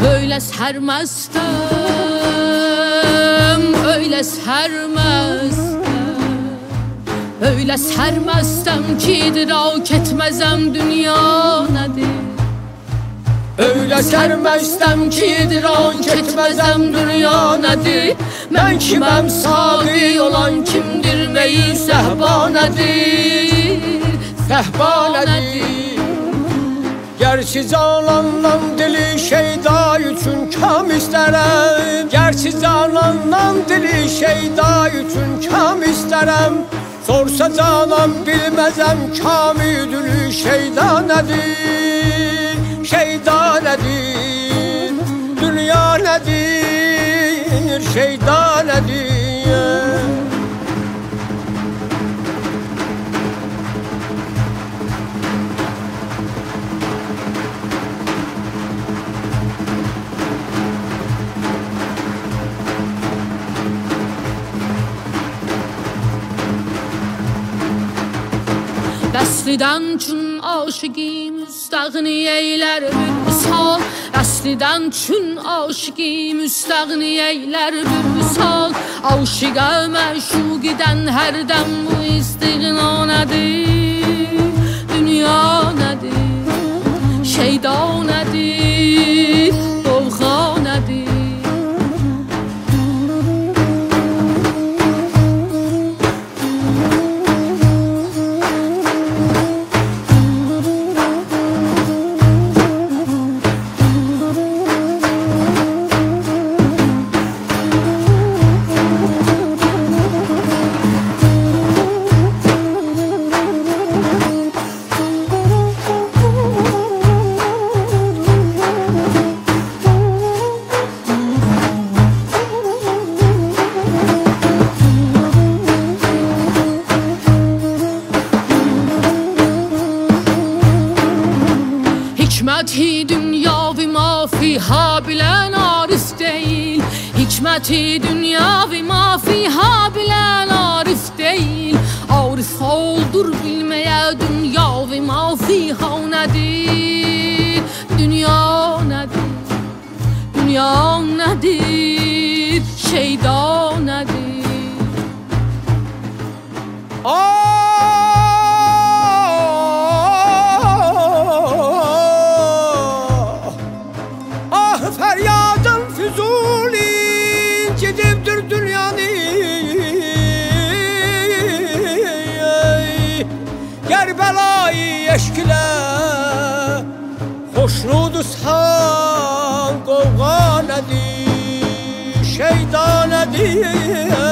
Öyle sərməstəm, öyle sərməstəm, öyle sərməstəm ki idrak etməzəm dünya nədir. Öyle sərməstəm ki idrak etməzəm dünya nədir. Mən kiməm, saqi olan kimdir, meyi səhba nədir, səhba nədir. Gerçi canandan dili şeyda üçün kam istərəm, gerçi canandan dili şeyda üçün kam istərəm. Sorsa canan bilməzəm kami dili şeyda nədir, şeyda nədir, dünya nədir, şeyda nədir. Dəslidən çün aşıqi müstəğni eylər bir misal. Dəslidən çün aşıqi müstəğni eylər bir misal. Aşıqa məşuq edən hərdən bu istiğna nədir, dünya nədir, şeyda nədir, dovğa nədir. Hikmeti dünya ve ma fiha bilen arif değil. Hikmeti dünya ve ma fiha bilen arif değil. Arif oldur bilmeye dünya ve ma fiha nedir, dünya nedir, dünya nedir, şeyda nedir. Feryadım Füzuli gidibdir dünyanı. Gerbelayı eşkile hoşnudsan qovğa nədir, şeyda nədir.